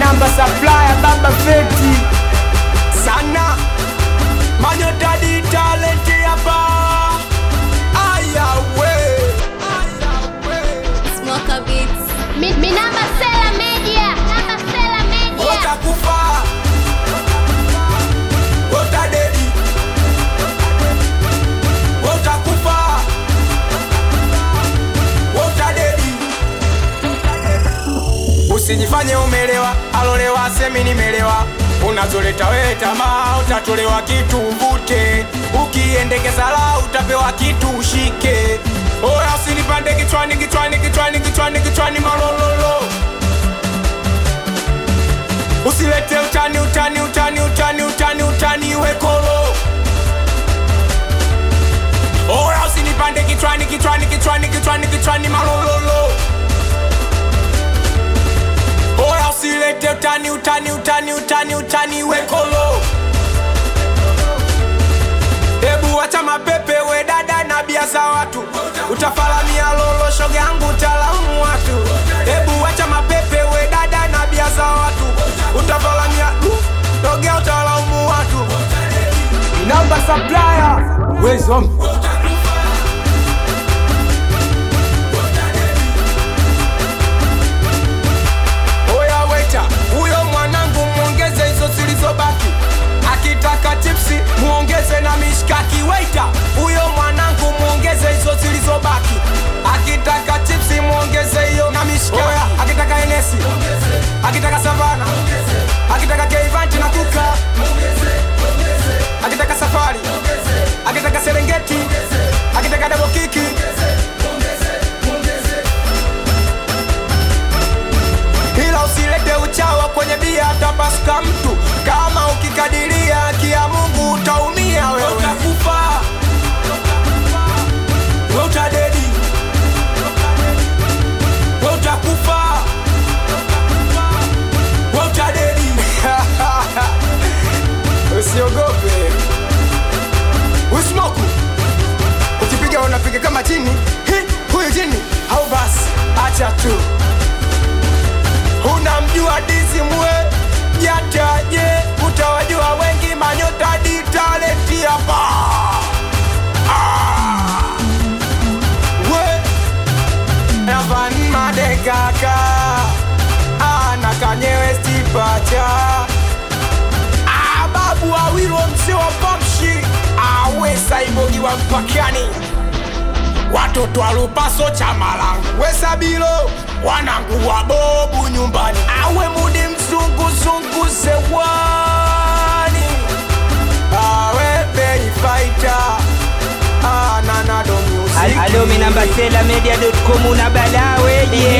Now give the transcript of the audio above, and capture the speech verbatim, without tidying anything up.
Minamba supplier baba feti sana Manyota di talent hapa. Aya we Smoker Beats. Mi, Minamba Sela Media. Minamba Sela Media. Watakufa Watadedi Watakufa Watadedi. Usijifanye umelewa, alolewa semi nimelewa. Unazoleta wewe tamaa, utatolewa kitu uvute. Ukiendekeza la utapewa kitu ushike. Oya usinipande kichwani kichwani kichwani kichwani kichwani malololo. Usilete utani utani utani utani utani utani wekolo. Oya usinipande kichwani kichwani kichwani kichwani kichwani malololo. Oya usilete utani utani utani utani utani wekolo. Ebu wacha mapepe we dada na bia za watu. Utafalamia lolo shoga yangu utalaumu watu. Ebu wacha mapepe we dada na bia za watu. Utafalamia shoga utalaumu watu. Minamba supplier Wezom Uyo mwanangu muongeze hizo zilizobaki. Akitaka chipsi muongeze na mishkaki. Waiter, uyo mwanangu muongeze hizo zilizobaki. Akitaka chipsi muongeze hiyo na mishkaki. Oya, akitaka Enesi, akitaka Savana, akitaka Keivanti na Kuka, akitaka Safari, akitaka Serengeti, akitaka Double Kiki. Hila usilete uchawa kwenye bia tapasuka mtu. Kama ukikadiria kia Mungu utaumia wewe. Utakufa Utadedi Utakufa Utadedi. Usiogope Usmoku. Ukipiga unapiga kama chini. Hi, huyu jini hau basi acha tu. Unamjua dizi mwe Jataje utawajua wengi. Manyota di talent hapa. ah. We Evan Madekaka Ana kanyewe stipacha. ah, Babu awilo mse wa Pamshi. Awe saibogi wa mpakani. Watoto alupaso chamalangu Wesabilo wanangu wa bobu nyumbani. Awe mudi mzungu zungu zewani. Awe pay fighter. Ah, Nanado music. Alo Minamba Sela Media dot com una balawe yeah.